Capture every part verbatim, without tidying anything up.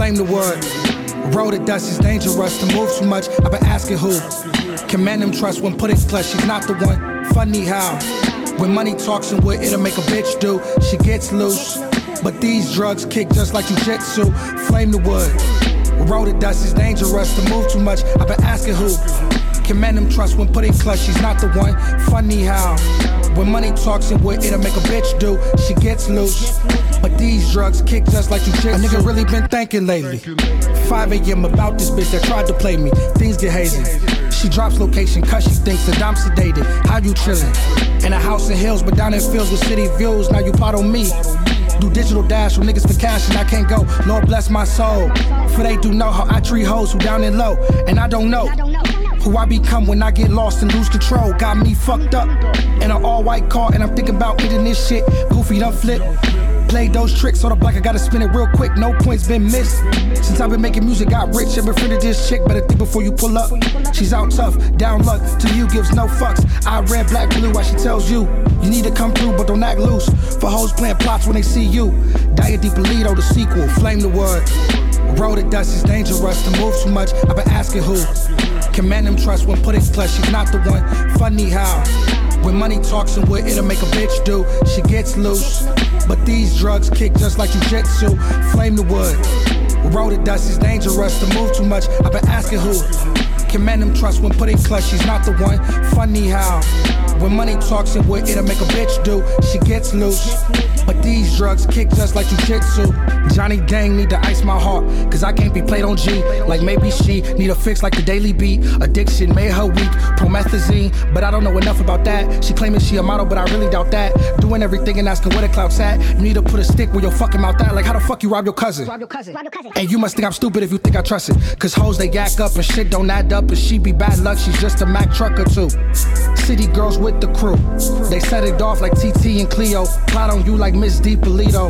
flame the wood. Roll the dust is dangerous to move too much. I've been asking who can man them trust when put in clutch. She's not the one. Funny how when money talks and what it'll make a bitch do. She gets loose, but these drugs kick just like jujitsu. Flame the wood. Roll the dust is dangerous to move too much. I've been asking who can man them trust when put in clutch. She's not the one. Funny how when money talks and what it'll make a bitch do. She gets loose, but these drugs kick just like jujitsu. A nigga really been thinking lately. five a.m. about this bitch that tried to play me. Things get hazy. She drops location cause she thinks that I'm sedated. How you chillin'? In a house in hills but down in fields with city views. Now you part on me. Do digital dash with niggas for cash and I can't go. Lord bless my soul. For they do know how I treat hoes who down and low. And I don't know who I become when I get lost and lose control. Got me fucked up in an all-white car and I'm thinking about eating this shit. Goofy done flip. Played those tricks on the block, I gotta spin it real quick. No points been missed. Since I've been making music, got rich. I've befriended this chick, better think before you pull up. She's out tough, down luck, to you gives no fucks. I red, black, blue, why she tells you you need to come through, but don't act loose. For hoes playing plots when they see you. Diet Deep Polito, the sequel, flame the wood. Roll the dust is dangerous to move too much. I've been asking who can man them trust when put in clutch. She's not the one. Funny how when money talks and what it'll make a bitch do. She gets loose, but these drugs kick just like jujitsu. Flame the wood. Roll the dust is dangerous to move too much. I've been asking who can man them trust when put in clutch. She's not the one. Funny how when money talks and what it'll make a bitch do. She gets loose, but these drugs kick just like jujitsu. Johnny Dang need to ice my heart, cause I can't be played on G. Like maybe she need a fix like the Daily Beat. Addiction made her weak, promethazine, but I don't know enough about that. She claiming she a model, but I really doubt that. Doing everything and asking where the clout's at. You need to put a stick where your fucking mouth at. Like how the fuck you rob your cousin? Rob your cousin. Rob your cousin. And you must think I'm stupid if you think I trust it. Cause hoes they yak up and shit don't add up. And she be bad luck, she's just a Mack truck or two. City girls with the crew, they set it off like T T and Cleo. Plot on you like Miss Deep Polito.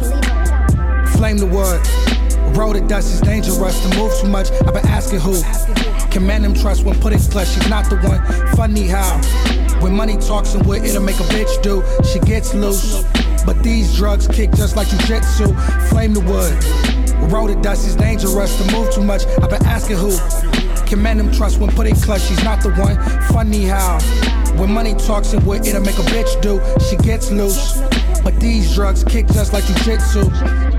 Flame the wood. Roll the dust is dangerous to move too much. I've been asking who can man them trust when put in clutch. She's not the one. Funny how when money talks and what it'll make a bitch do. She gets loose, but these drugs kick just like jujitsu. Flame the wood. Roll the dust is dangerous to move too much. I've been asking who can man them trust when put in clutch. She's not the one. Funny how when money talks and what it'll make a bitch do. She gets loose, but these drugs kick just like jujitsu.